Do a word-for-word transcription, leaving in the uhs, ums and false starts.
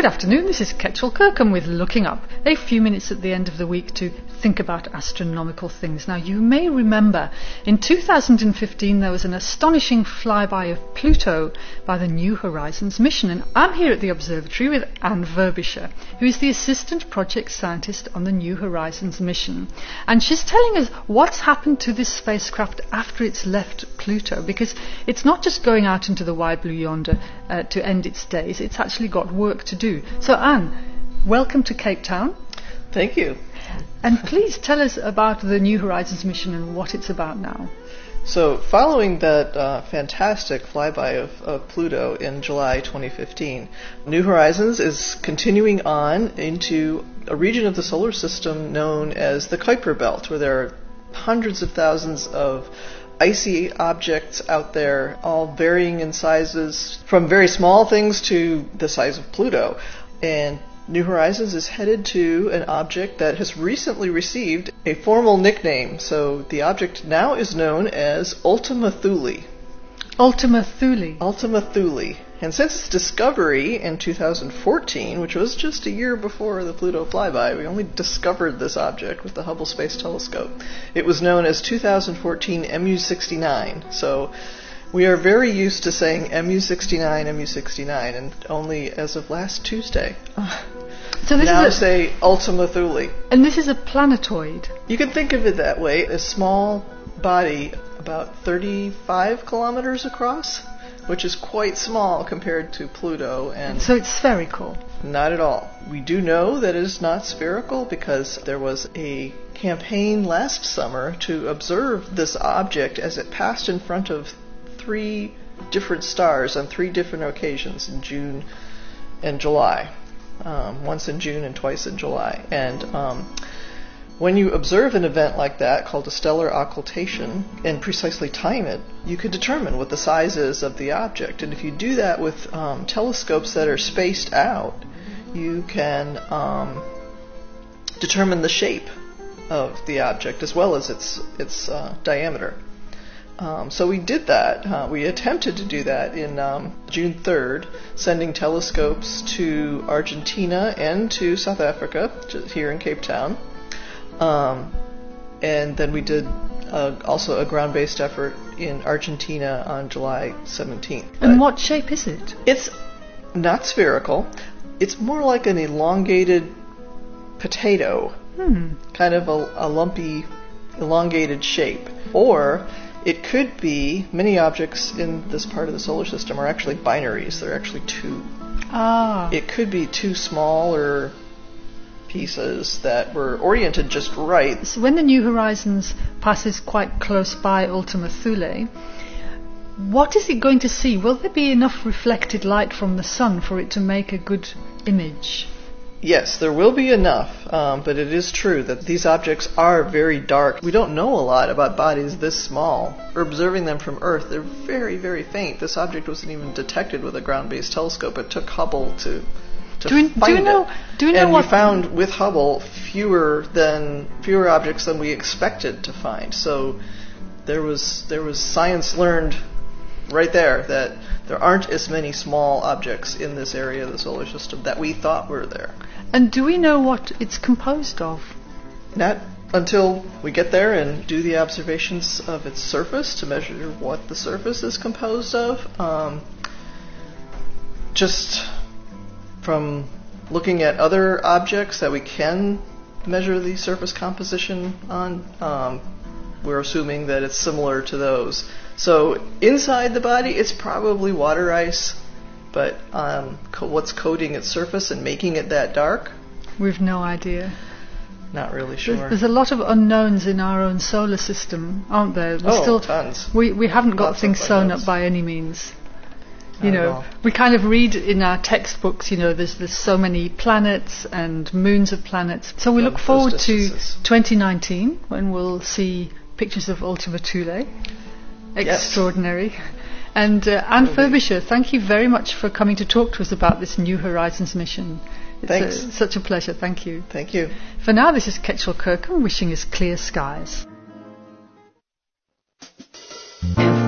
afternoon, this is Ketchel Kirkham with Looking Up, a few minutes at the end of the week to think about astronomical things. Now, you may remember in two thousand fifteen there was an astonishing flyby of Pluto by the New Horizons mission, and I'm here at the observatory with Anne Verbischer, who is the assistant project scientist on the New Horizons mission, and she's telling us what's happened to this spacecraft after it's left Pluto, because it's not just going out into the wide blue yonder uh, to end its days, it's actually got work to do. So Anne, welcome to Cape Town. Thank you. And please tell us about the New Horizons mission and what it's about now. So following that uh, fantastic flyby of, of Pluto in July twenty fifteen, New Horizons is continuing on into a region of the solar system known as the Kuiper Belt, where there are hundreds of thousands of icy objects out there, all varying in sizes, from very small things to the size of Pluto. And New Horizons is headed to an object that has recently received a formal nickname. So the object now is known as Ultima Thule. Ultima Thule. Ultima Thule. And since its discovery in two thousand fourteen, which was just a year before the Pluto flyby, we only discovered this object with the Hubble Space Telescope. It was known as two thousand fourteen M U sixty-nine. So we are very used to saying M U sixty-nine, M U sixty-nine, and only as of last Tuesday. So this now is a, say Ultima Thule. And this is a planetoid. You can think of it that way. A small body about thirty-five kilometers across, which is quite small compared to Pluto. And so it's spherical? Not at all. We do know that it is not spherical because there was a campaign last summer to observe this object as it passed in front of three different stars on three different occasions in June and July. Um, once in June and twice in July. And um, when you observe an event like that, called a stellar occultation, and precisely time it, you can determine what the size is of the object. And if you do that with um, telescopes that are spaced out, you can um, determine the shape of the object as well as its its uh, diameter. Um, so we did that. Uh, we attempted to do that in um, June third, sending telescopes to Argentina and to South Africa, here in Cape Town. Um, and then we did uh, also a ground-based effort in Argentina on July seventeenth. And but what shape is it? It's not spherical. It's more like an elongated potato, hmm. kind of a, a lumpy, elongated shape. Or it could be, many objects in this part of the solar system are actually binaries. They're actually two. Ah. It could be two smaller pieces that were oriented just right. So when the New Horizons passes quite close by Ultima Thule, what is it going to see? Will there be enough reflected light from the sun for it to make a good image? Yes, there will be enough, um, but it is true that these objects are very dark. We don't know a lot about bodies this small. We're observing them from Earth. They're very, very faint. This object wasn't even detected with a ground-based telescope. It took Hubble to, to do we, find do we know, it. Do we know and what we found with Hubble fewer than fewer objects than we expected to find. So there was there was science learned right there that there aren't as many small objects in this area of the solar system that we thought were there. And do we know what it's composed of? Not until we get there and do the observations of its surface to measure what the surface is composed of. Um, just from looking at other objects that we can measure the surface composition on, um, we're assuming that it's similar to those. So inside the body, it's probably water ice, but um, co- what's coating its surface and making it that dark? We've no idea. Not really sure. There's, there's a lot of unknowns in our own solar system, aren't there? We're oh, still, tons. We we haven't got Lots things of sewn unknowns. up by any means. You Not at know, all. we kind of read in our textbooks, you know, there's there's so many planets and moons of planets. So we From look forward those to distances. twenty nineteen when we'll see pictures of Ultima Thule. Extraordinary. Yes. And uh, Anne Verbischer, thank you very much for coming to talk to us about this New Horizons mission. It's Thanks. A, such a pleasure. Thank you. Thank you. For now, this is Ketchel Kirkham wishing us clear skies.